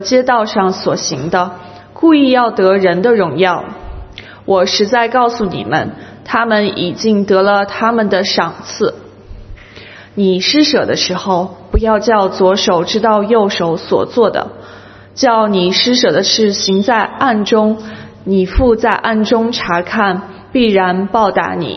街道上所行的，故意要得人的荣耀。我实在告诉你们，他们已经得了他们的赏赐。你施舍的时候，不要叫左手知道右手所做的，叫你施舍的事行在暗中，你父在暗中查看，必然报答你。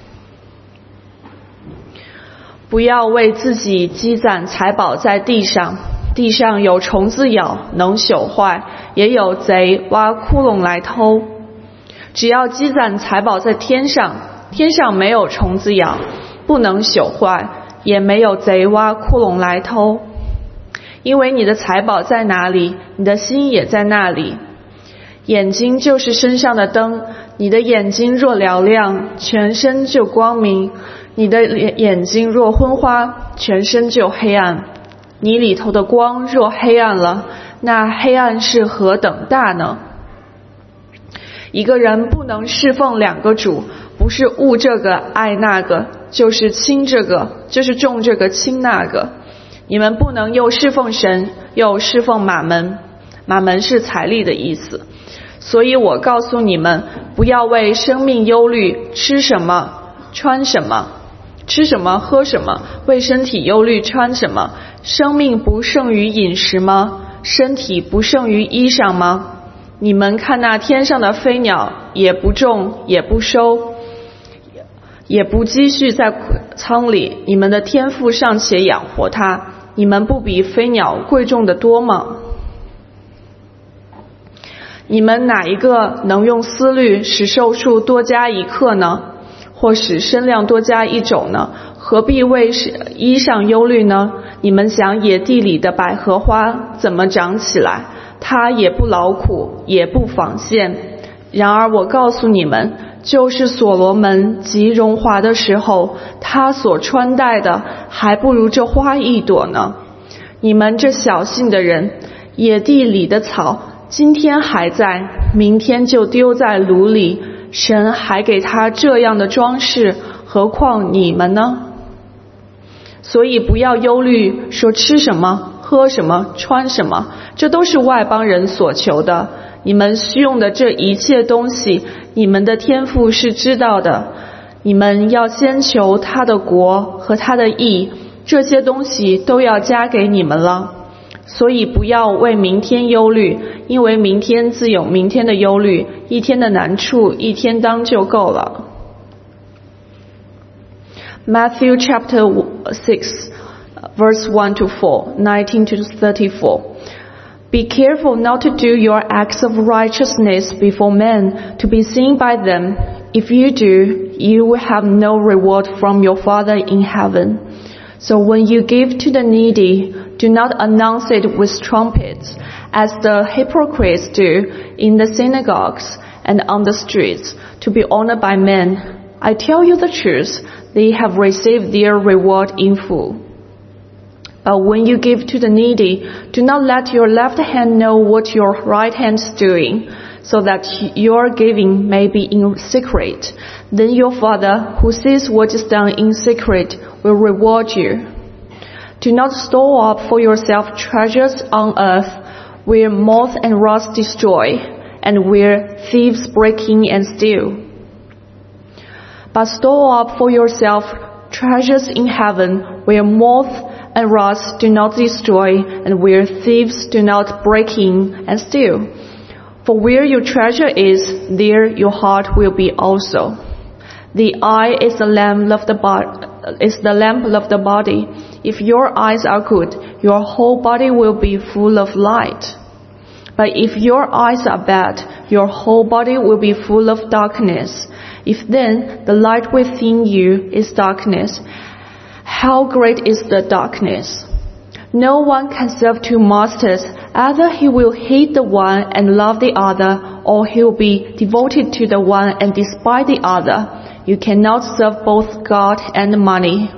不要为自己积攒财宝在地上，地上有虫子咬，能朽坏，也有贼挖窟窿来偷。只要积攒财宝在天上，天上没有虫子咬，不能朽坏，也没有贼挖窟窿来偷。因为你的财宝在哪里，你的心也在那里。眼睛就是身上的灯，你的眼睛若嘹亮，全身就光明；你的眼睛若昏花，全身就黑暗。你里头的光若黑暗了，那黑暗是何等大呢？一个人不能侍奉两个主，不是恶这个爱那个，就是轻这个，就是重这个轻那个。你们不能又侍奉神，又侍奉马门。马门是财力的意思。所以我告诉你们，不要为生命忧虑，吃什么，穿什么，吃什么，喝什么，为身体忧虑，穿什么。生命不胜于饮食吗？身体不胜于衣裳吗？你们看那天上的飞鸟，也不种，也不收，也不积蓄在仓里，你们的天父尚且养活它，你们不比飞鸟贵重得多吗？你们哪一个能用思虑使寿数多加一刻呢？或使身量多加一肘呢？何必为衣裳忧虑呢？你们想野地里的百合花怎么长起来？它也不劳苦，也不纺线。然而我告诉你们，就是所罗门极荣华的时候，他所穿戴的还不如这花一朵呢。你们这小信的人，野地里的草今天还在，明天就丢在炉里，神还给他这样的装饰，何况你们呢？所以不要忧虑，说吃什么，喝什么，穿什么，这都是外邦人所求的。你们需用的这一切东西，你们的天父是知道的。你们要先求他的国和他的义，这些东西都要加给你们了。所以不要为明天忧虑，因为明天自有明天的忧虑，一天的难处一天当就够了。Matthew chapter 6, verse 1 to 4, 19 to 34. Be careful not to do your acts of righteousness before men, to be seen by them. If you do, you will have no reward from your Father in heaven. So when you give to the needy, do not announce it with trumpets, as the hypocrites do in the synagogues and on the streets, to be honored by men. I tell you the truth, they have received their reward in full. But when you give to the needy, do not let your left hand know what your right hand is doing, so that your giving may be in secret. Then your Father, who sees what is done in secret, will reward you. Do not store up for yourself treasures on earth, where moth and rust destroy, and where thieves break in and steal. But store up for yourself treasures in heaven, where moth and rust do not destroy, and where thieves do not break in and steal. For where your treasure is, there your heart will be also. The eye is the lamp of the body. If your eyes are good, your whole body will be full of light. But if your eyes are bad, your whole body will be full of darkness. If then the light within you is darkness, how great is the darkness? No one can serve two masters. Either he will hate the one and love the other, or he will be devoted to the one and despise the other. You cannot serve both God and money.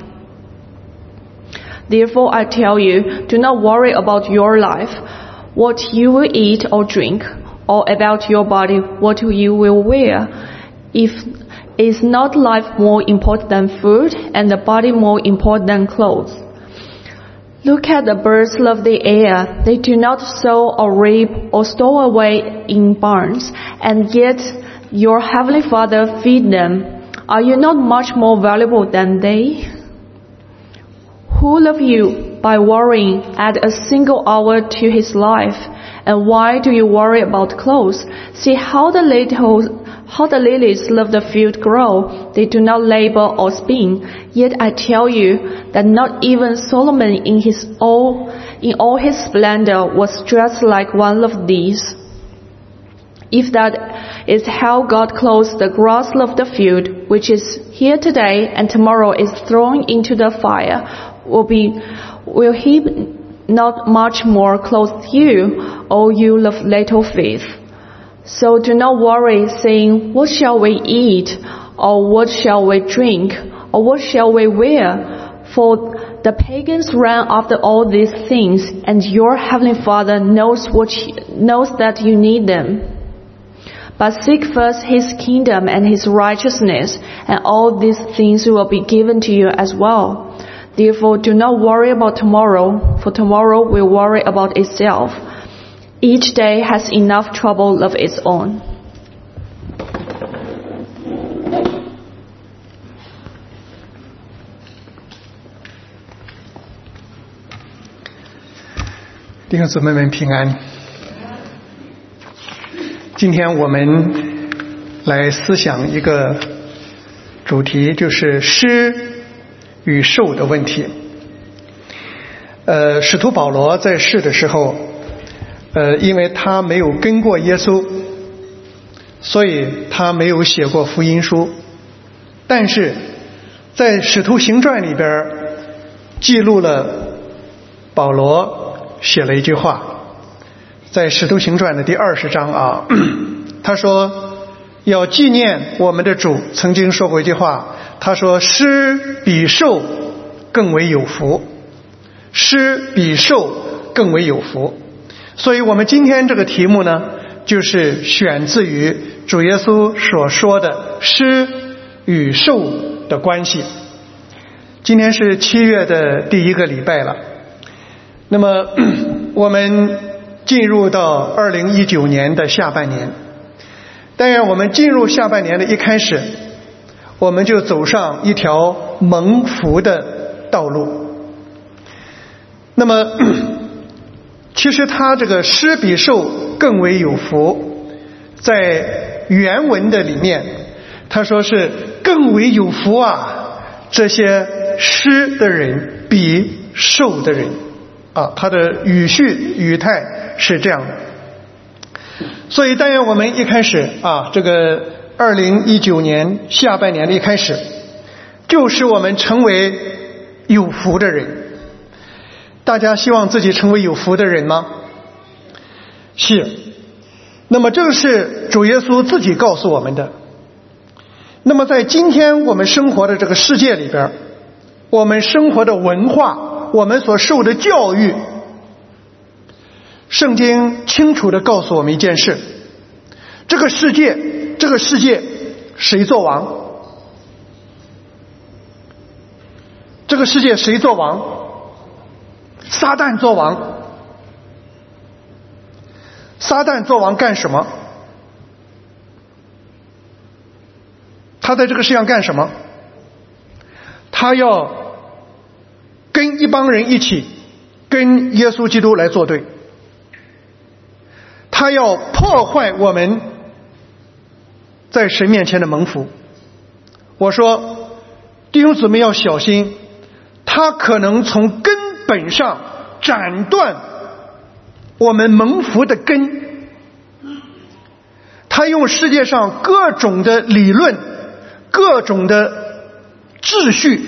Therefore I tell you, do not worry about your life, what you will eat or drink, or about your body, what you will wear. Is not life more important than food, and the body more important than clothes? Look at the birds of the air. They do not sow or reap or store away in barns, and yet your heavenly Father feeds them. Are you not much more valuable than they? Who of you, by worrying, add a single hour to his life? And why do you worry about clothes? See how the lilies of the field grow. They do not labor or spin. Yet I tell you that not even Solomon in all his splendor was dressed like one of these. If that is how God clothes the grass of the field, which is here today and tomorrow is thrown into the fire, will he not much more clothe you, O you of little faith? So do not worry, saying, what shall we eat? Or what shall we drink? Or what shall we wear? For the pagans run after all these things, and your heavenly Father knows that you need them. But seek first his kingdom and his righteousness, and all these things will be given to you as well. Therefore, do not worry about tomorrow, for tomorrow will worry about itself. Each day has enough trouble of its own. 弟兄姊妹们平安。今天我们来思想一个主题，就是施与受的问题。使徒保罗在世的时候，因为他没有跟过耶稣，所以他没有写过福音书。但是在使徒行传里边记录了保罗写了一句话，在使徒行传的第20章啊，他说要纪念我们的主曾经说过一句话，他说施比受更为有福，施比受更为有福。所以我们今天这个题目呢，就是选自于主耶稣所说的施与受的关系。今天是7月的第1个礼拜了，那么我们进入到2019年的下半年。当然我们进入下半年的一开始，我们就走上一条蒙福的道路。那么其实他这个施比受更为有福，在原文的里面他说是更为有福啊，这些施的人比受的人啊，他的语序语态是这样的。所以但愿我们一开始啊，这个2019年下半年的一开始，就使我们成为有福的人。大家希望自己成为有福的人吗？是。那么这个是主耶稣自己告诉我们的。那么在今天我们生活的这个世界里边，我们生活的文化，我们所受的教育，圣经清楚地告诉我们一件事，这个世界谁做王？这个世界谁做王？撒旦做王。撒旦做王干什么？他在这个世上干什么？他要跟一帮人一起跟耶稣基督来作对，他要破坏我们在神面前的蒙福。我说弟兄姊妹要小心，他可能从根本上斩断我们蒙福的根。他用世界上各种的理论，各种的秩序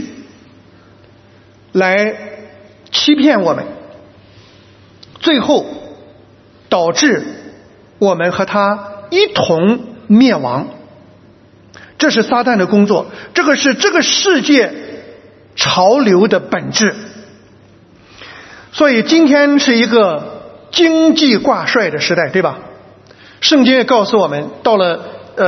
来欺骗我们，最后导致我们和他一同灭亡。这是撒旦的工作，这个是这个世界潮流的本质。所以今天是一个经济挂帅的时代，对吧？圣经也告诉我们，到了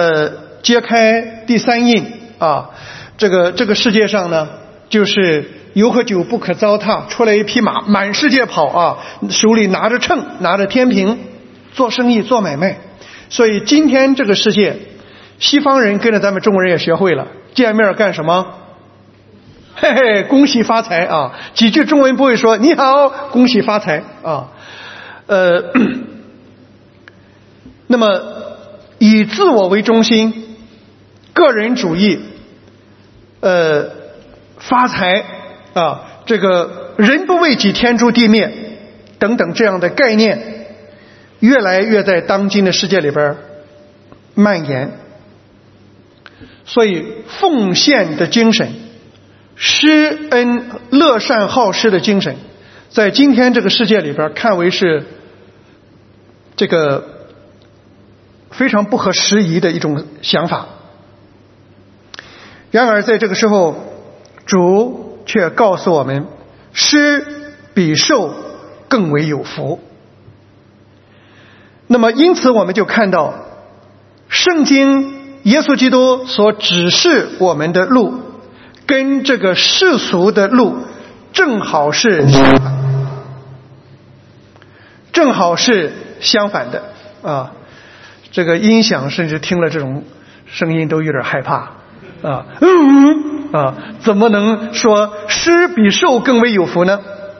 揭开第3印啊，这个世界上呢，就是油和酒不可糟蹋，出来一匹马，满世界跑啊，手里拿着秤，拿着天平，做生意做买卖。所以今天这个世界，西方人跟着咱们中国人也学会了，见面干什么？嘿嘿，恭喜发财啊！几句中文不会说，你好，恭喜发财啊。那么以自我为中心，个人主义，发财啊，这个人不为己，天诛地灭等等这样的概念，越来越在当今的世界里边蔓延。所以奉献的精神，施恩乐善好施的精神，在今天这个世界里边看为是这个非常不合时宜的一种想法。然而在这个时候，主却告诉我们，施比受更为有福。那么因此我们就看到圣经耶稣基督所指示我们的路跟这个世俗的路正好是相反的啊！这个音响甚至听了这种声音都有点害怕啊！怎么能说施比受更为有福呢？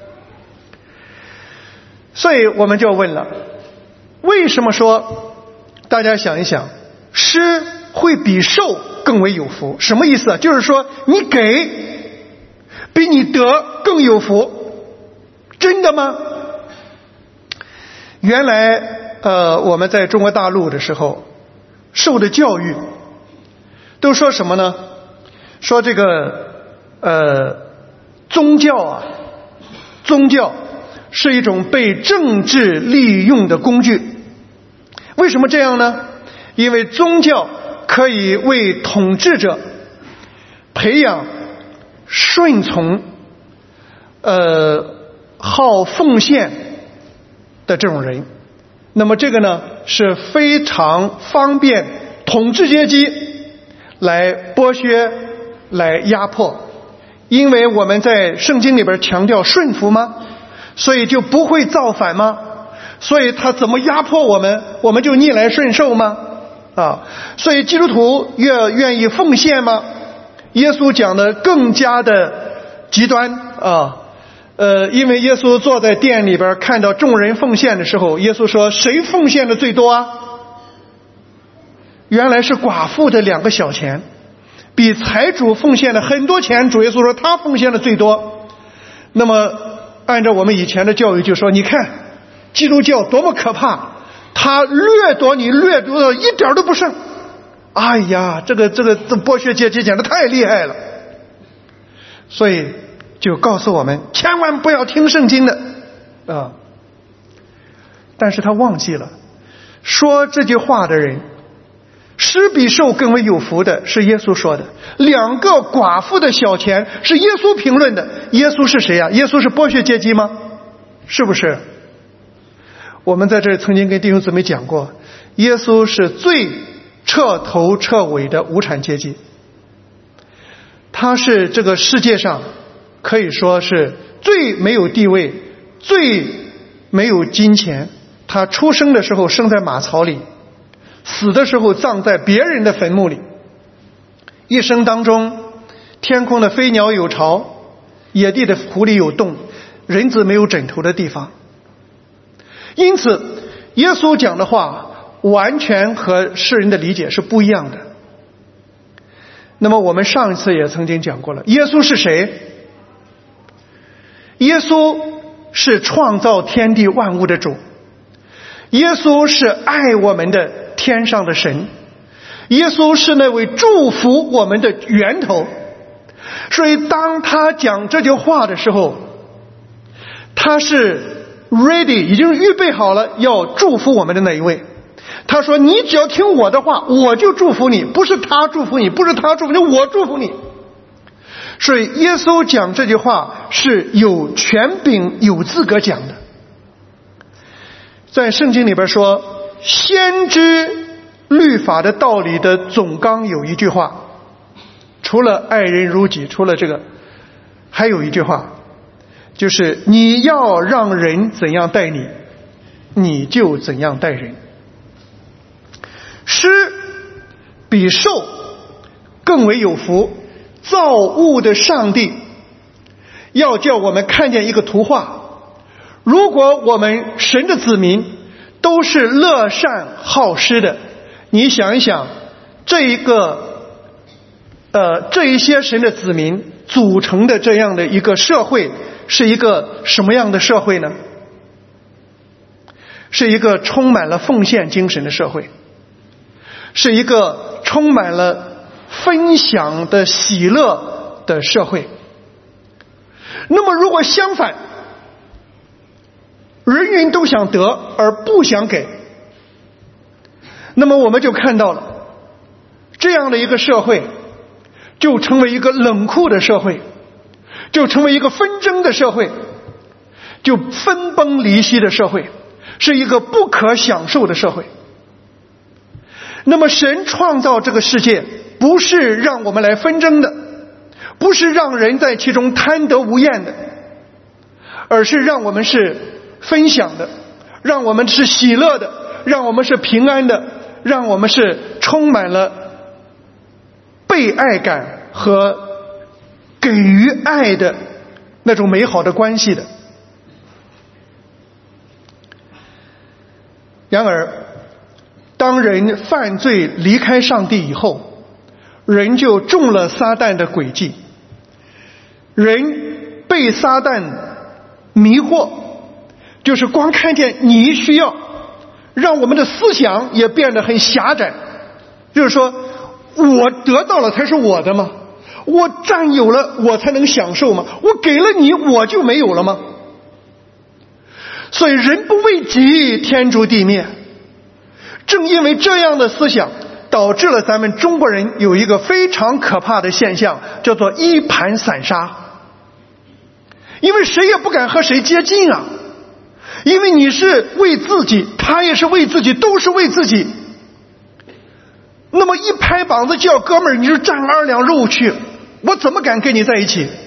所以我们就问了，为什么说大家想一想，施会比受更为有福？什么意思啊？就是说你给比你得更有福，真的吗？原来我们在中国大陆的时候受的教育都说什么呢？说这个宗教是一种被政治利用的工具。为什么这样呢？因为宗教可以为统治者培养顺从好奉献的这种人。那么这个呢是非常方便统治阶级来剥削来压迫。因为我们在圣经里边强调顺服吗？所以就不会造反吗？所以他怎么压迫我们，我们就逆来顺受吗？所以基督徒越愿意奉献吗？耶稣讲的更加的极端因为耶稣坐在殿里边看到众人奉献的时候，耶稣说谁奉献的最多啊？原来是寡妇的2个小钱，比财主奉献了很多钱，主耶稣说他奉献的最多。那么按照我们以前的教育就说，你看基督教多么可怕，他掠夺你掠夺到一点都不剩。哎呀，这剥削阶级简直太厉害了。所以就告诉我们千万不要听圣经的但是他忘记了说这句话的人，施比受更为有福的是耶稣说的，2个寡妇的小钱是耶稣评论的。耶稣是谁啊？耶稣是剥削阶级吗？是不是？我们在这里曾经跟弟兄姊妹讲过，耶稣是最彻头彻尾的无产阶级，他是这个世界上可以说是最没有地位，最没有金钱。他出生的时候生在马槽里，死的时候葬在别人的坟墓里，一生当中天空的飞鸟有巢，野地的狐狸有洞，人子没有枕头的地方。因此耶稣讲的话完全和世人的理解是不一样的。那么我们上一次也曾经讲过了，耶稣是谁？耶稣是创造天地万物的主，耶稣是爱我们的天上的神，耶稣是那位祝福我们的源头。所以当他讲这句话的时候，他是 ready 已经预备好了要祝福我们的那一位。他说你只要听我的话，我就祝福你，不是他祝福你，不是他祝福你，我祝福你。所以耶稣讲这句话是有权柄有资格讲的。在圣经里边说，先知律法的道理的总纲有一句话，除了爱人如己，除了这个， 还有一句话，就是你要让人怎样待你，你就怎样待人。施比受更为有福。造物的上帝要叫我们看见一个图画，如果我们神的子民都是乐善好施的，你想一想，这一些神的子民组成的这样的一个社会是一个什么样的社会呢？是一个充满了奉献精神的社会，是一个充满了分享的喜乐的社会。那么如果相反，人人都想得而不想给，那么我们就看到了这样的一个社会就成为一个冷酷的社会，就成为一个纷争的社会，就分崩离析的社会，是一个不可享受的社会。那么神创造这个世界不是让我们来纷争的，不是让人在其中贪得无厌的，而是让我们是分享的，让我们是喜乐的，让我们是平安的，让我们是充满了被爱感和给予爱的那种美好的关系的。然而当人犯罪离开上帝以后，人就中了撒旦的诡计，人被撒旦迷惑，就是光看见你需要，让我们的思想也变得很狭窄，就是说我得到了才是我的吗？我占有了我才能享受吗？我给了你我就没有了吗？所以人不为己，天诛地灭。正因为这样的思想，导致了咱们中国人有一个非常可怕的现象，叫做一盘散沙。因为谁也不敢和谁接近啊，因为你是为自己，他也是为自己，都是为自己。那么一拍膀子叫哥们儿，你就占2两肉去，我怎么敢跟你在一起？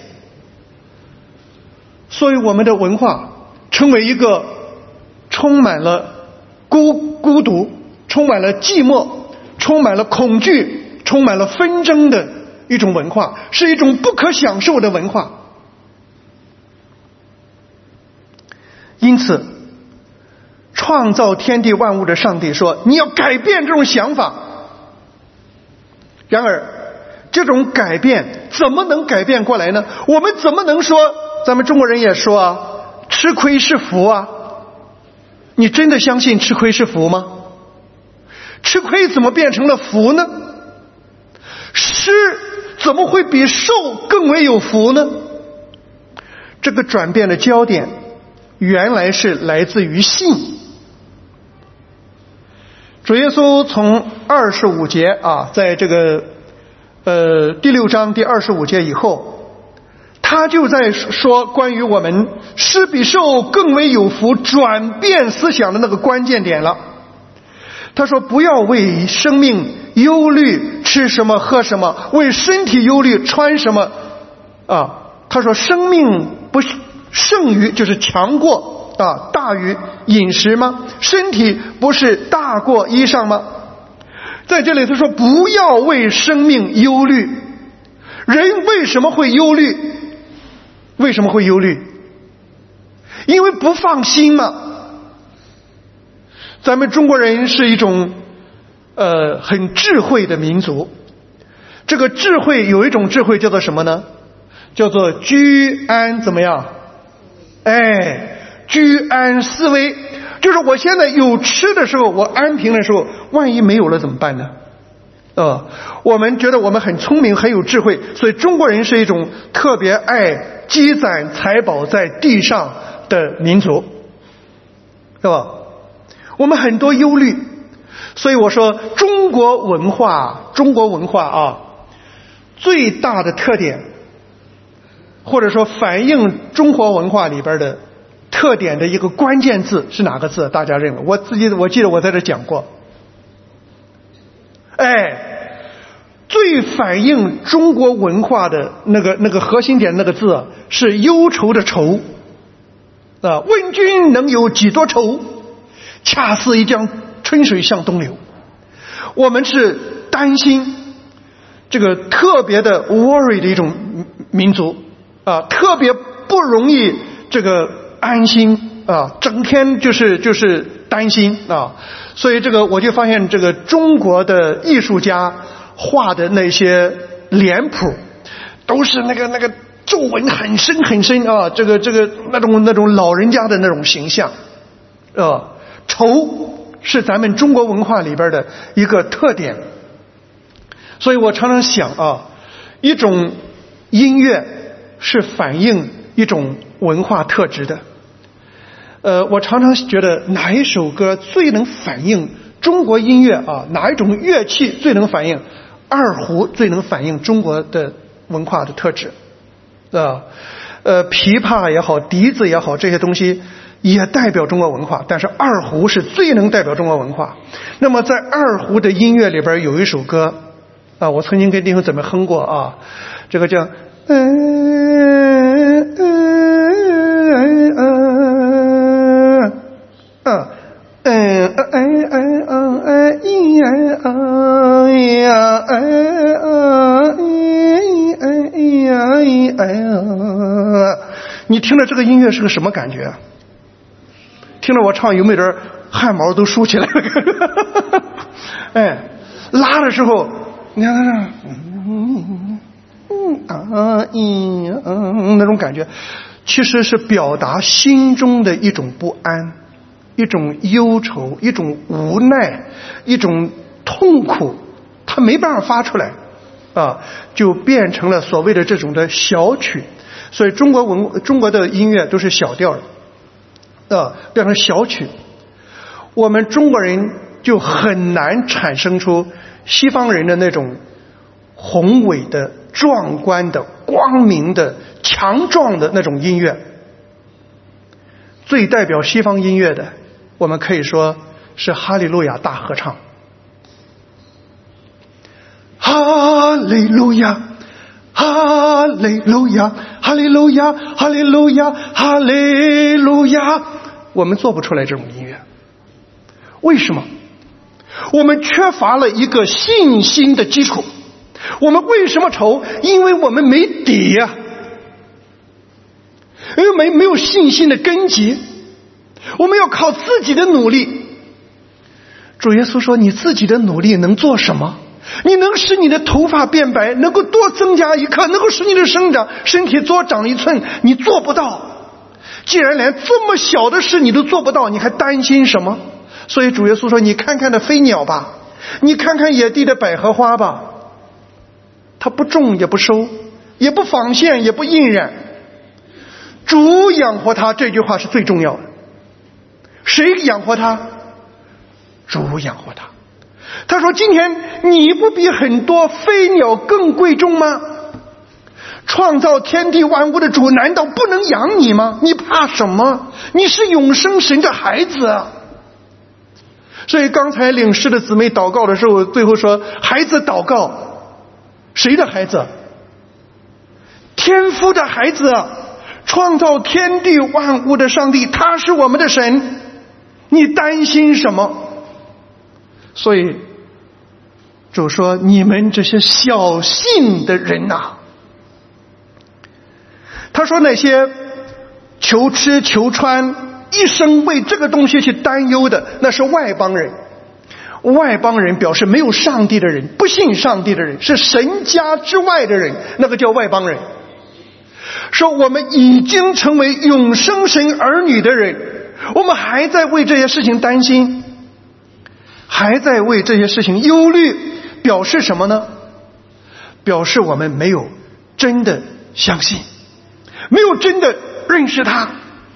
所以我们的文化成为一个充满了孤独，充满了寂寞，充满了恐惧，充满了纷争的一种文化，是一种不可享受的文化。因此创造天地万物的上帝说，你要改变这种想法。然而这种改变怎么能改变过来呢？我们怎么能说，咱们中国人也说啊，吃亏是福啊？你真的相信吃亏是福吗？吃亏怎么变成了福呢？施怎么会比受更为有福呢？这个转变的焦点原来是来自于信。主耶稣从25节啊，在这个第6章第25节以后，他就在说关于我们施比受更为有福转变思想的那个关键点了。他说不要为生命忧虑吃什么喝什么，为身体忧虑穿什么啊。他说生命不是胜于，就是强过啊，大于饮食吗？身体不是大过衣裳吗？在这里他说不要为生命忧虑。人为什么会忧虑？为什么会忧虑？因为不放心嘛。咱们中国人是一种很智慧的民族。这个智慧有一种智慧叫做什么呢？叫做居安怎么样？居安思危。就是我现在有吃的时候，我安平的时候，万一没有了怎么办呢？我们觉得我们很聪明很有智慧，所以中国人是一种特别爱积攒财宝在地上的民族，是吧？我们很多忧虑。所以我说中国文化啊，最大的特点，或者说反映中国文化里边的特点的一个关键字是哪个字？大家认为？我记得我在这讲过。 最反映中国文化的那个核心点那个字是忧愁的愁啊，问君能有几多愁，恰似一江春水向东流。我们是担心，这个特别的 worry 的一种民族啊，特别不容易这个安心啊，整天就是担心啊。所以这个我就发现，这个中国的艺术家画的那些脸谱都是那个皱纹很深很深啊，这个那种老人家的那种形象啊。愁是咱们中国文化里边的一个特点。所以我常常想啊，一种音乐是反映一种文化特质的。我常常觉得哪一首歌最能反映中国音乐啊，哪一种乐器最能反映，二胡最能反映中国的文化的特质啊。琵琶也好，笛子也好，这些东西也代表中国文化，但是二胡是最能代表中国文化。那么在二胡的音乐里边有一首歌啊，我曾经跟弟兄姊妹哼过啊，这个叫你听了这个音乐是个什么感觉啊？听了我唱有没有点汗毛都竖起来了？哎，拉的时候你看那种感觉，其实是表达心中的一种不安，一种忧愁，一种无奈，一种痛苦，它没办法发出来啊，就变成了所谓的这种的小曲。所以中国的音乐都是小调的啊，变成小曲。我们中国人就很难产生出西方人的那种宏伟的、壮观的、光明的、强壮的那种音乐。最代表西方音乐的，我们可以说是哈利路亚大合唱。哈利路亚，哈利路亚，哈利路亚，哈利路亚，哈利路亚。我们做不出来这种音乐，为什么？我们缺乏了一个信心的基础。我们为什么愁？因为我们没底呀，因为没有信心的根基。我们要靠自己的努力。主耶稣说，你自己的努力能做什么？你能使你的头发变白，能够多增加一颗，能够使你的身体多长一寸，你做不到。既然连这么小的事你都做不到，你还担心什么？所以主耶稣说，你看看那飞鸟吧，你看看野地的百合花吧，它不种也不收，也不纺线，也不印染，主养活它。这句话是最重要的。谁养活它？主养活它。他说，今天你不比很多飞鸟更贵重吗？创造天地万物的主难道不能养你吗？你怕什么？你是永生神的孩子啊。所以刚才领事的姊妹祷告的时候，最后说，孩子祷告，谁的孩子？天父的孩子，创造天地万物的上帝，他是我们的神，你担心什么？所以主说，你们这些小信的人呐，他说那些求吃求穿，一生为这个东西去担忧的，那是外邦人。外邦人表示没有上帝的人，不信上帝的人，是神家之外的人，那个叫外邦人。说我们已经成为永生神儿女的人，我们还在为这些事情担心，还在为这些事情忧虑，表示什么呢？表示我们没有真的相信，没有真的认识他。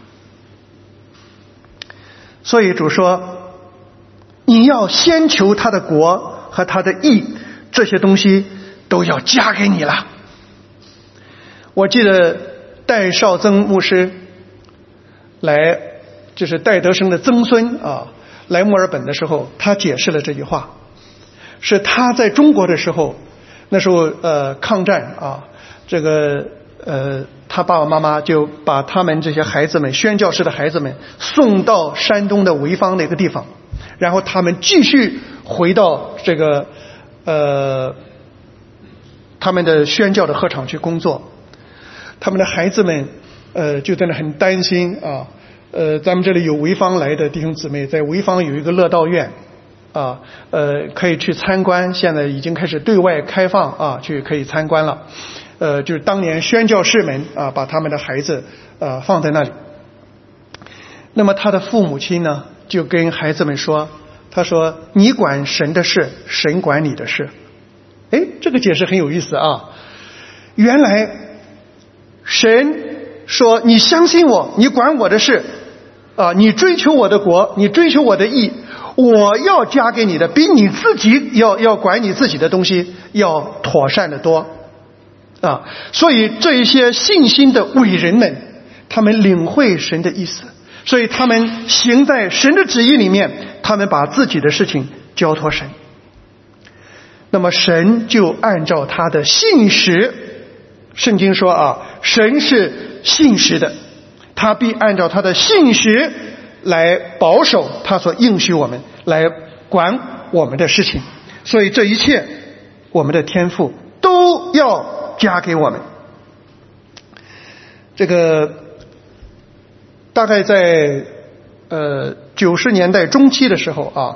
所以主说，你要先求他的国和他的义，这些东西都要加给你了。我记得戴绍曾牧师来，就是戴德生的曾孙啊，来墨尔本的时候，他解释了这句话，是他在中国的时候那时候抗战啊，这个他爸爸妈妈就把他们这些孩子们，宣教士的孩子们送到山东的潍坊的一个地方，然后他们继续回到这个他们的宣教的合场去工作。他们的孩子们就在那很担心啊。咱们这里有潍坊来的弟兄姊妹，在潍坊有一个乐道院啊，可以去参观，现在已经开始对外开放啊，可以参观了。就是当年宣教士们啊，把他们的孩子放在那里。那么他的父母亲呢，就跟孩子们说，他说你管神的事，神管你的事。这个解释很有意思啊。原来神说你相信我，你管我的事啊，你追求我的国，你追求我的义，我要加给你的比你自己要管你自己的东西要妥善的多啊。所以这一些信心的伟人们，他们领会神的意思，所以他们行在神的旨意里面，他们把自己的事情交托神。那么神就按照他的信实，圣经说啊，神是信实的，他必按照他的信实来保守他所应许我们，来管我们的事情。所以这一切我们的天父都要加给我们。这个大概在90年代中期的时候啊，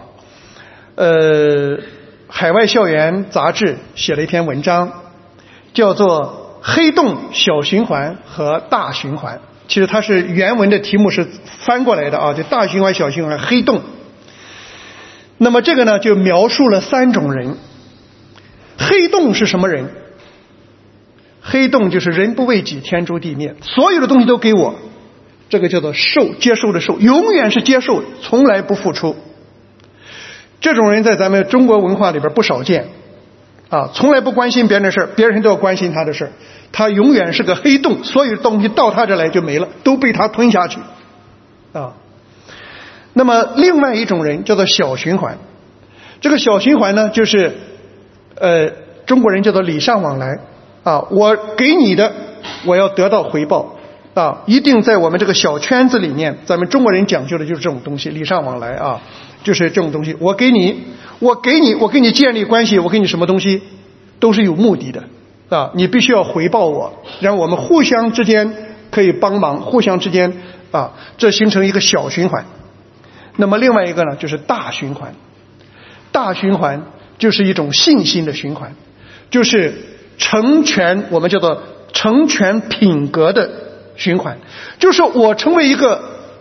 海外校园杂志写了一篇文章，叫做黑洞小循环和大循环。其实它是原文的题目是翻过来的啊，就大循环、小循环、黑洞。那么这个呢，就描述了3种人。黑洞是什么人？黑洞就是人不为己，天诛地灭，所有的东西都给我，这个叫做受，接受的受，永远是接受，从来不付出。这种人在咱们中国文化里边不少见啊，从来不关心别人的事，别人都要关心他的事，他永远是个黑洞，所有的东西到他这来就没了，都被他吞下去啊。那么另外一种人叫做小循环，这个小循环呢，就是中国人叫做礼尚往来啊，我给你的我要得到回报啊，一定在我们这个小圈子里面，咱们中国人讲究的就是这种东西，礼尚往来啊，就是这种东西，我给你建立关系，我给你什么东西都是有目的的啊，你必须要回报我，然后我们互相之间可以帮忙，互相之间啊，这形成一个小循环。那么另外一个呢，就是大循环。大循环就是一种信心的循环，就是成全，我们叫做成全品格的循环，就是我成为一个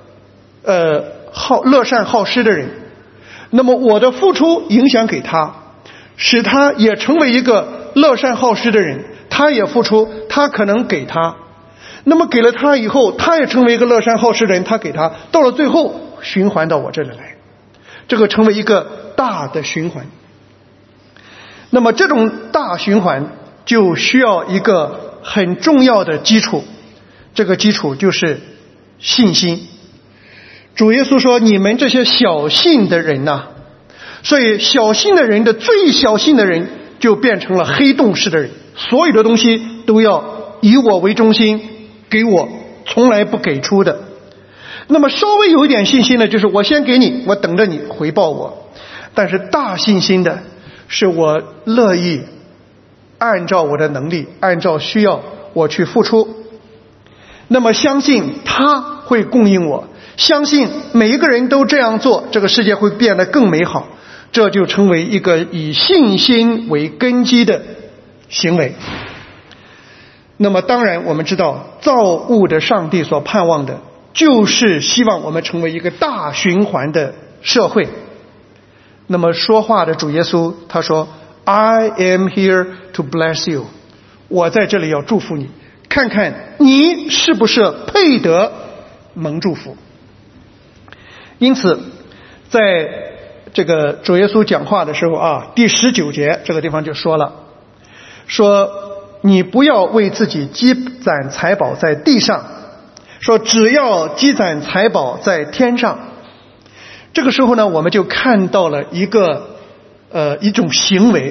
乐善好施的人，那么我的付出影响给他，使他也成为一个乐善好施的人，他也付出，他可能给他，那么给了他以后，他也成为一个乐善好施的人，他给他，到了最后循环到我这里来，这个成为一个大的循环。那么这种大循环就需要一个很重要的基础，这个基础就是信心。主耶稣说，你们这些小信的人呐，所以小信的人的最小信的人就变成了黑洞式的人，所有的东西都要以我为中心，给我，从来不给出的。那么稍微有一点信心的，就是我先给你，我等着你回报我。但是大信心的是我乐意按照我的能力，按照需要我去付出，那么相信他会供应我，相信每一个人都这样做，这个世界会变得更美好，这就成为一个以信心为根基的行为。那么当然我们知道，造物的上帝所盼望的就是希望我们成为一个大循环的社会。那么说话的主耶稣他说， I am here to bless you， 我在这里要祝福你，看看你是不是配得蒙祝福。因此在这个主耶稣讲话的时候啊，第19节这个地方就说了，说你不要为自己积攒财宝在地上，说只要积攒财宝在天上。这个时候呢，我们就看到了一种行为，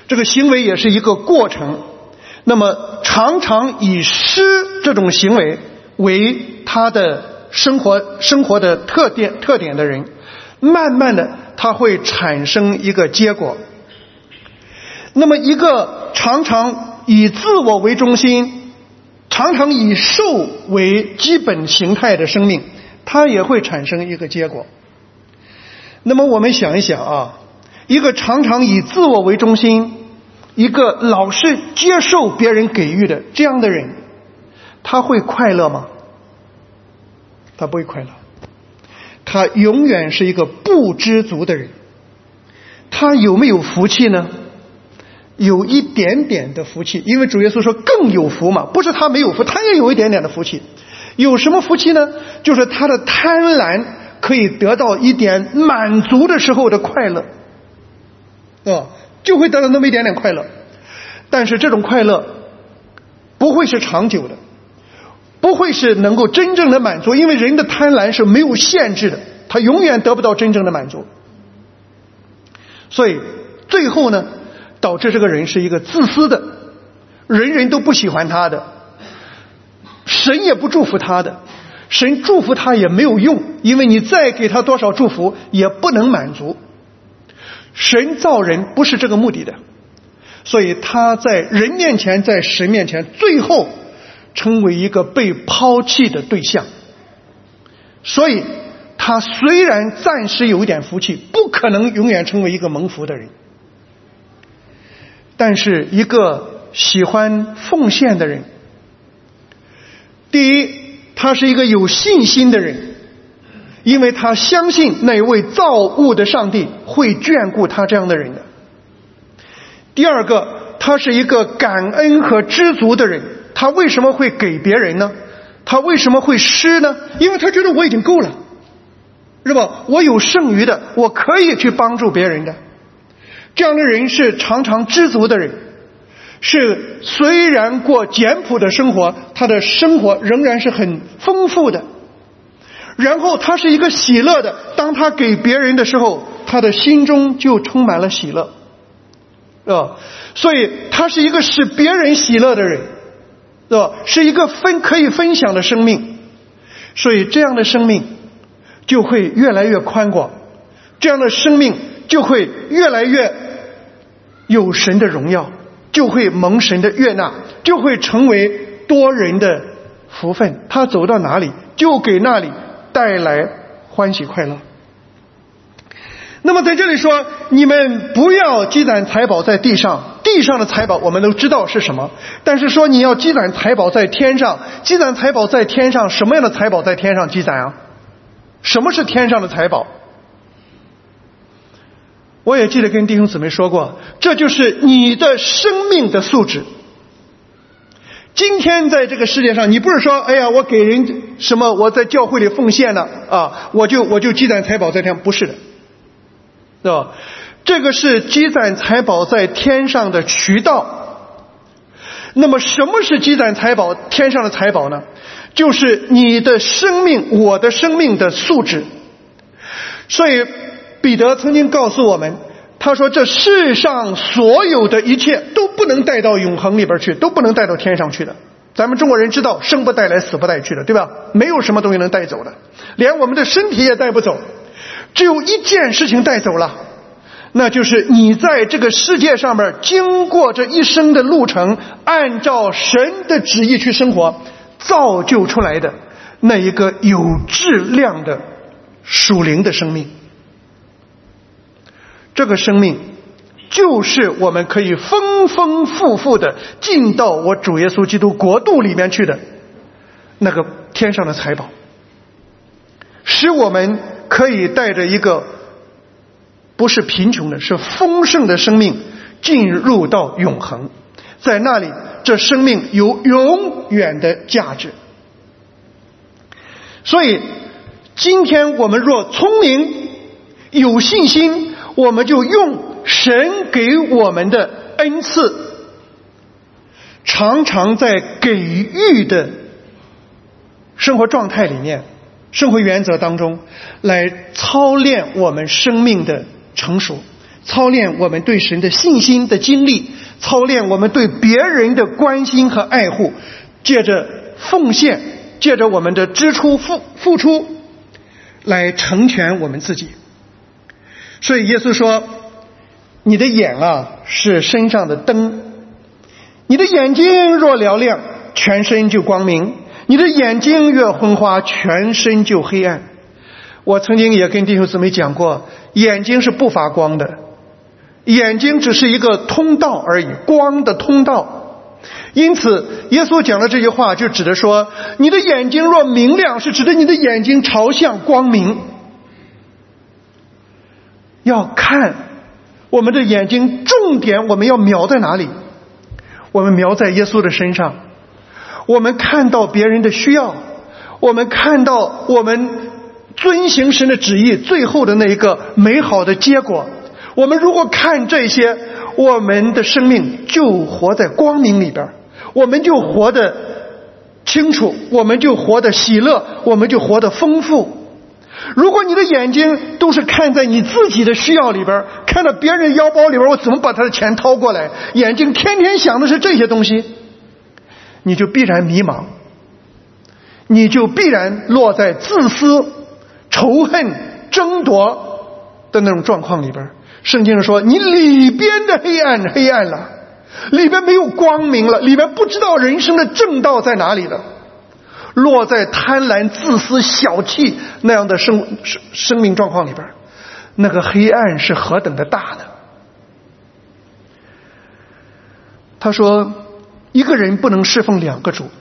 这个行为也是一个过程。那么常常以施这种行为为他的生活的特点的人，慢慢的他会产生一个结果。那么一个常常以自我为中心，常常以受为基本形态的生命，它也会产生一个结果。那么我们想一想啊，一个常常以自我为中心，一个老是接受别人给予的这样的人，他会快乐吗？他不会快乐，他永远是一个不知足的人。他有没有福气呢？有一点点的福气，因为主耶稣说更有福嘛，不是他没有福，他也有一点点的福气。有什么福气呢？就是他的贪婪可以得到一点满足的时候的快乐，就会得到那么一点点快乐。但是这种快乐不会是长久的，不会是能够真正的满足，因为人的贪婪是没有限制的，他永远得不到真正的满足。所以最后呢，导致这个人是一个自私的，人人都不喜欢他的，神也不祝福他的，神祝福他也没有用，因为你再给他多少祝福也不能满足。神造人不是这个目的的，所以他在人面前，在神面前，最后成为一个被抛弃的对象。所以他虽然暂时有一点福气，不可能永远成为一个蒙福的人。但是一个喜欢奉献的人，第一，他是一个有信心的人，因为他相信那位造物的上帝会眷顾他这样的人的。第二个，他是一个感恩和知足的人。他为什么会给别人呢？他为什么会施呢？因为他觉得我已经够了，是吧？我有剩余的，我可以去帮助别人的。这样的人是常常知足的人，是虽然过简朴的生活，他的生活仍然是很丰富的。然后他是一个喜乐的，当他给别人的时候，他的心中就充满了喜乐，所以他是一个使别人喜乐的人，是一个可以分享的生命。所以这样的生命就会越来越宽广，这样的生命就会越来越有神的荣耀，就会蒙神的悦纳，就会成为多人的福分。他走到哪里就给那里带来欢喜快乐。那么在这里说，你们不要积攒财宝在地上，地上的财宝我们都知道是什么，但是说你要积攒财宝在天上。积攒财宝在天上，什么样的财宝在天上积攒啊？什么是天上的财宝？我也记得跟弟兄姊妹说过，这就是你的生命的素质。今天在这个世界上，你不是说哎呀我给人什么，我在教会里奉献了啊，我就积攒财宝在天，不是的，对吧？这个是积攒财宝在天上的渠道。那么什么是积攒财宝天上的财宝呢？就是你的生命，我的生命的素质。所以彼得曾经告诉我们，他说这世上所有的一切都不能带到永恒里边去，都不能带到天上去的。咱们中国人知道生不带来死不带去的，对吧？没有什么东西能带走的，连我们的身体也带不走。只有一件事情带走了，那就是你在这个世界上面经过这一生的路程，按照神的旨意去生活，造就出来的那一个有质量的属灵的生命。这个生命就是我们可以丰丰富富的进到我主耶稣基督国度里面去的那个天上的财宝，使我们可以带着一个不是贫穷的，是丰盛的生命进入到永恒，在那里这生命有永远的价值。所以今天我们若聪明有信心，我们就用神给我们的恩赐，常常在给予的生活状态里面，生活原则当中来操练我们生命的成熟， 操练我们对神的信心的经历，操练我们对别人的关心和爱护，借着奉献，借着我们的支出付出来成全我们自己。所以耶稣说，你的眼是身上的灯，你的眼睛若嘹亮，全身就光明；你的眼睛越昏花，全身就黑暗。我曾经也跟弟兄姊妹讲过，眼睛是不发光的，眼睛只是一个通道而已，光的通道。因此耶稣讲的这句话就指的说，你的眼睛若明亮，是指的你的眼睛朝向光明。要看我们的眼睛，重点我们要瞄在哪里？我们瞄在耶稣的身上。我们看到别人的需要，我们看到我们遵行神的旨意最后的那一个美好的结果。我们如果看这些，我们的生命就活在光明里边，我们就活得清楚，我们就活得喜乐，我们就活得丰富。如果你的眼睛都是看在你自己的需要里边，看到别人的腰包里边我怎么把他的钱掏过来，眼睛天天想的是这些东西，你就必然迷茫，你就必然落在自私、仇恨、争夺的那种状况里边。圣经说，你里边的黑暗了，里边没有光明了，里边不知道人生的正道在哪里了，落在贪婪、自私、小气那样的生命状况里边，那个黑暗是何等的大呢？他说，一个人不能侍奉两个主，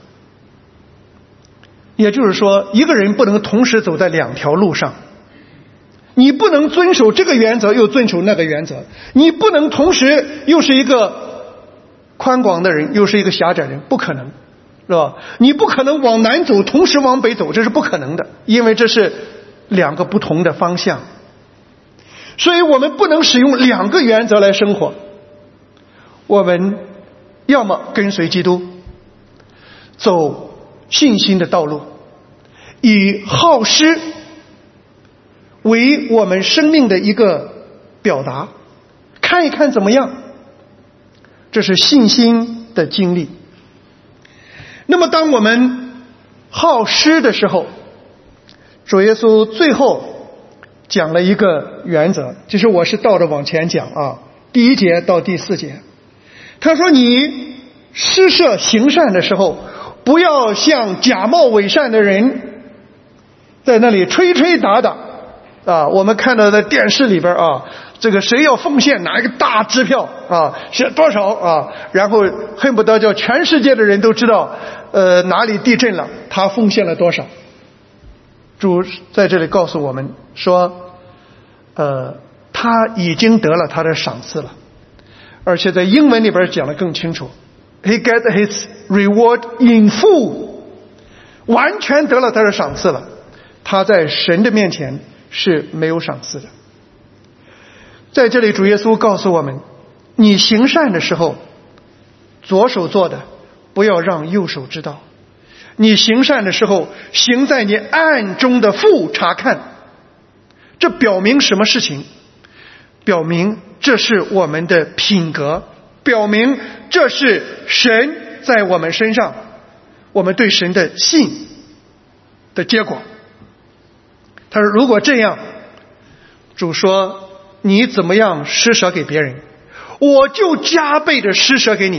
也就是说，一个人不能同时走在两条路上。你不能遵守这个原则又遵守那个原则，你不能同时又是一个宽广的人又是一个狭窄人，不可能，是吧？你不可能往南走同时往北走，这是不可能的，因为这是两个不同的方向。所以我们不能使用两个原则来生活，我们要么跟随基督，走信心的道路，以好施为我们生命的一个表达，看一看怎么样，这是信心的经历。那么当我们好施的时候，主耶稣最后讲了一个原则，其实我是倒着往前讲第1节到第4节。他说，你施舍行善的时候，不要像假冒伪善的人在那里吹吹打打我们看到在电视里边这个谁要奉献拿一个大支票写多少然后恨不得叫全世界的人都知道哪里地震了，他奉献了多少。主在这里告诉我们说他已经得了他的赏赐了，而且在英文里边讲得更清楚， He get his reward in full， 完全得了他的赏赐了，他在神的面前是没有赏赐的。在这里主耶稣告诉我们，你行善的时候，左手做的不要让右手知道，你行善的时候，行在你暗中的父察看。这表明什么事情？表明这是我们的品格，表明这是神在我们身上，我们对神的信的结果。他说，如果这样，主说，你怎么样施舍给别人，我就加倍的施舍给你。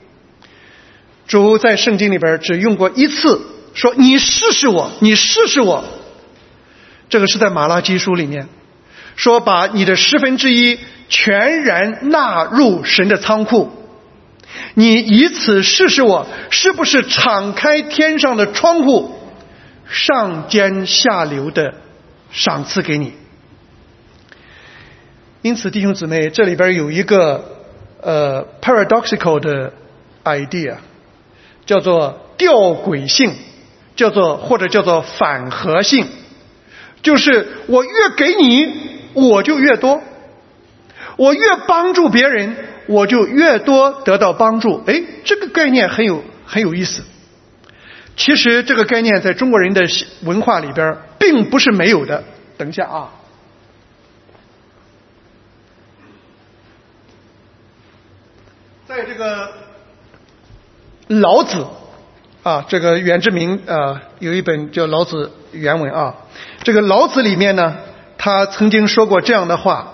主在圣经里边只用过一次说，你试试我，你试试我。这个是在马拉基书里面说，把你的1/10全然纳入神的仓库，你以此试试我是不是敞开天上的窗户，上尖下流的赏赐给你。因此弟兄姊妹，这里边有一个paradoxical 的 idea， 叫做吊诡性，或者叫做反合性，就是我越给你我就越多，我越帮助别人我就越多得到帮助。这个概念很有意思。其实这个概念在中国人的文化里边并不是没有的。等一下在这个老子啊，这个远志明有一本叫《老子原文》啊，这个老子里面呢，他曾经说过这样的话，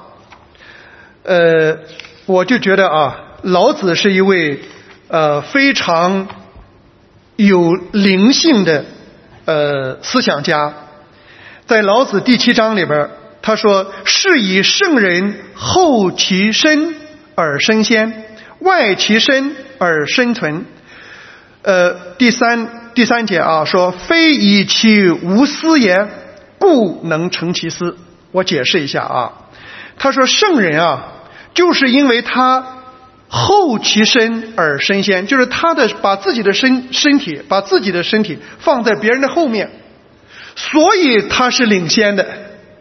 我就觉得啊，老子是一位非常有灵性的思想家。在老子第7章里边，他说：“是以圣人后其身而身先，外其身而身存。”第三节啊，说：“非以其无私也，故能成其私。”我解释一下啊，他说圣人啊，就是因为他后其身而身先，就是他把自己的身体放在别人的后面，所以他是领先的。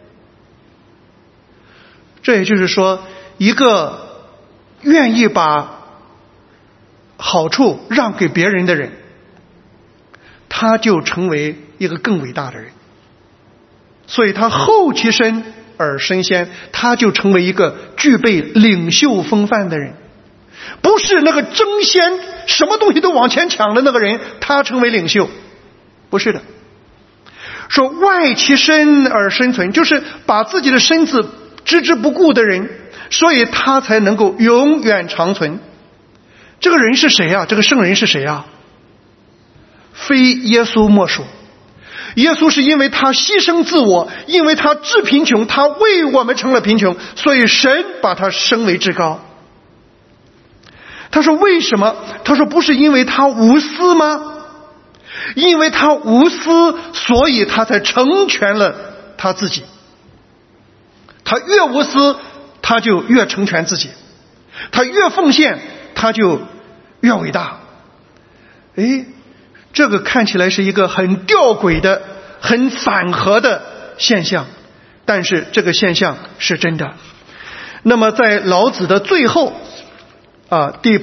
这也就是说，一个愿意把好处让给别人的人，他就成为一个更伟大的人。所以他后其身而身先，他就成为一个具备领袖风范的人。不是那个争先什么东西都往前抢的那个人他成为领袖，不是的。说外其身而身存，就是把自己的身子置之不顾的人，所以他才能够永远长存。这个人是谁啊？这个圣人是谁啊？非耶稣莫属。耶稣是因为他牺牲自我，因为他至贫穷，他为我们成了贫穷，所以神把他升为至高。他说为什么？他说不是因为他无私吗？因为他无私，所以他才成全了他自己。他越无私，他就越成全自己；他越奉献，他就越伟大。这个看起来是一个很吊诡的、很反合的现象，但是这个现象是真的。那么在老子的最后第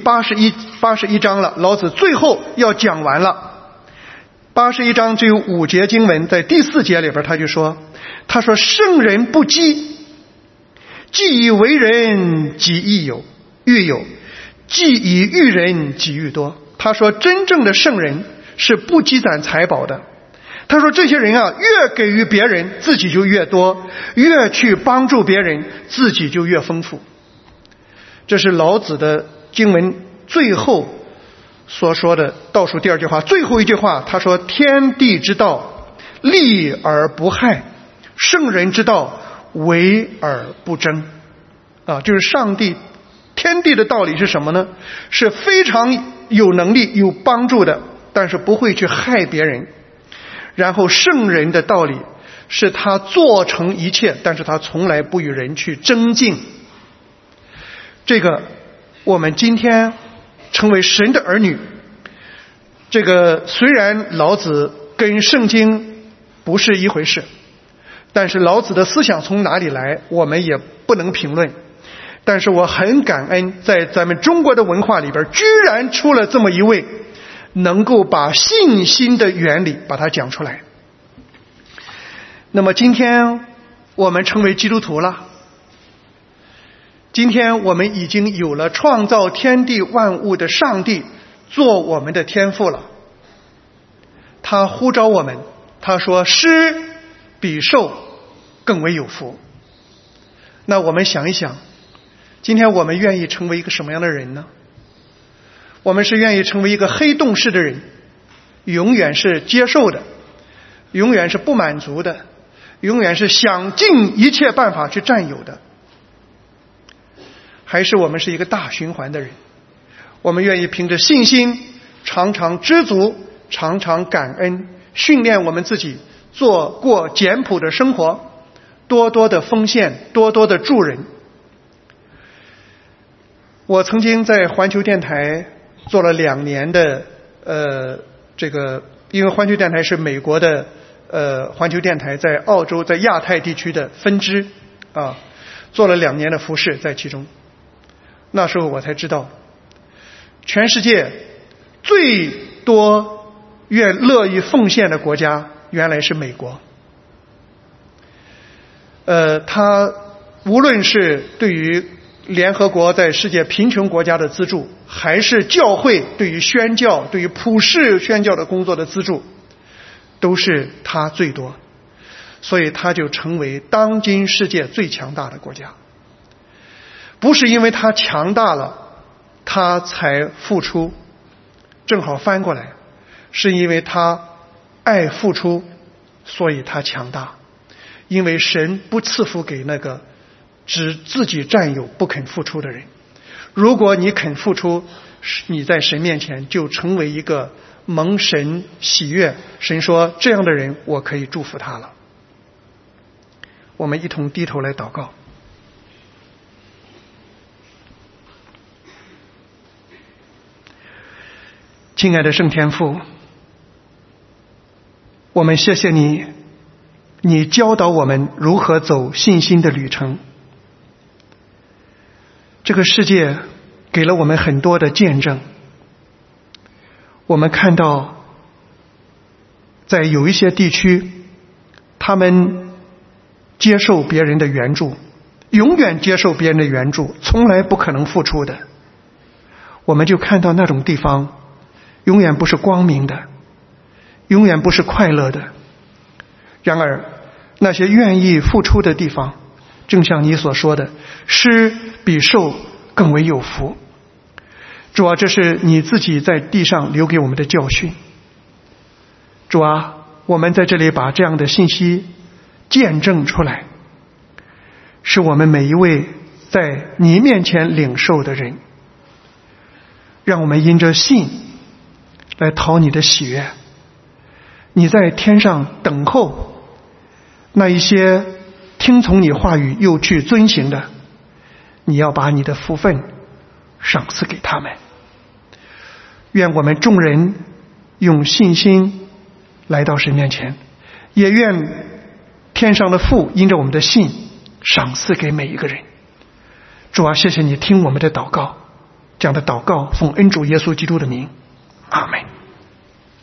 81章了，老子最后要讲完了。81章只有5节经文，在第4节里边他就说，他说圣人不积，既以为人己亦有，欲有；既以育人己愈多。他说真正的圣人是不积攒财宝的。他说这些人啊，越给予别人自己就越多，越去帮助别人自己就越丰富。这是老子的经文最后所说的倒数第2句话。最后一句话他说，天地之道利而不害，圣人之道为而不争。就是上帝天地的道理是什么呢？是非常有能力有帮助的，但是不会去害别人。然后圣人的道理是他做成一切，但是他从来不与人去争竞。这个我们今天成为神的儿女，这个虽然老子跟圣经不是一回事，但是老子的思想从哪里来我们也不能评论。但是我很感恩，在咱们中国的文化里边居然出了这么一位能够把信心的原理把它讲出来。那么今天我们成为基督徒了，今天我们已经有了创造天地万物的上帝做我们的天父了。他呼召我们，他说施比受更为有福。那我们想一想，今天我们愿意成为一个什么样的人呢？我们是愿意成为一个黑洞式的人，永远是接受的，永远是不满足的，永远是想尽一切办法去占有的，还是我们是一个大循环的人？我们愿意凭着信心常常知足，常常感恩，训练我们自己过简朴的生活，多多的奉献，多多的助人。我曾经在环球电台做了2年的因为环球电台是美国的环球电台在澳洲在亚太地区的分支做了2年的服侍在其中。那时候我才知道，全世界最多乐意奉献的国家原来是美国。他无论是对于联合国在世界贫穷国家的资助，还是教会对于宣教、对于普世宣教的工作的资助，都是它最多，所以它就成为当今世界最强大的国家。不是因为它强大了它才付出，正好翻过来，是因为它爱付出，所以它强大。因为神不赐福给那个只自己占有不肯付出的人。如果你肯付出，你在神面前就成为一个蒙神喜悦，神说这样的人我可以祝福他了。我们一同低头来祷告。亲爱的圣天父，我们谢谢你，你教导我们如何走信心的旅程。这个世界给了我们很多的见证，我们看到在有一些地区，他们接受别人的援助，永远接受别人的援助，从来不可能付出的。我们就看到那种地方永远不是光明的，永远不是快乐的。然而那些愿意付出的地方，正像你所说的，施比受更为有福。主啊，这是你自己在地上留给我们的教训。主啊，我们在这里把这样的信息见证出来，是我们每一位在你面前领受的人，让我们因着信来讨你的喜悦。你在天上等候那一些听从你话语又去遵行的，你要把你的福分赏赐给他们。愿我们众人用信心来到神面前，也愿天上的父因着我们的信赏赐给每一个人。主啊，谢谢你听我们的祷告，这样的祷告奉恩主耶稣基督的名，阿们。